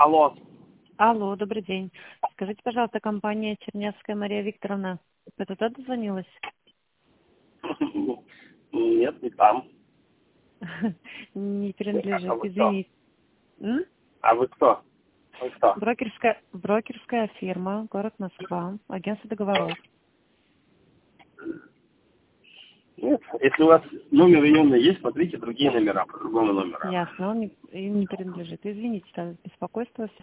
Алло. Алло, добрый день. Скажите, пожалуйста, компания Чернявская Мария Викторовна, это туда дозвонилась? Нет, не там. Не А принадлежит, вы кто? извините. М? А вы кто? Вы кто? Брокерская фирма, город Москва, агентство договоров. Нет. Если у вас номер приемный есть, смотрите другие номера по другому номеру. Ясно, он не принадлежит. Извините, там беспокойство.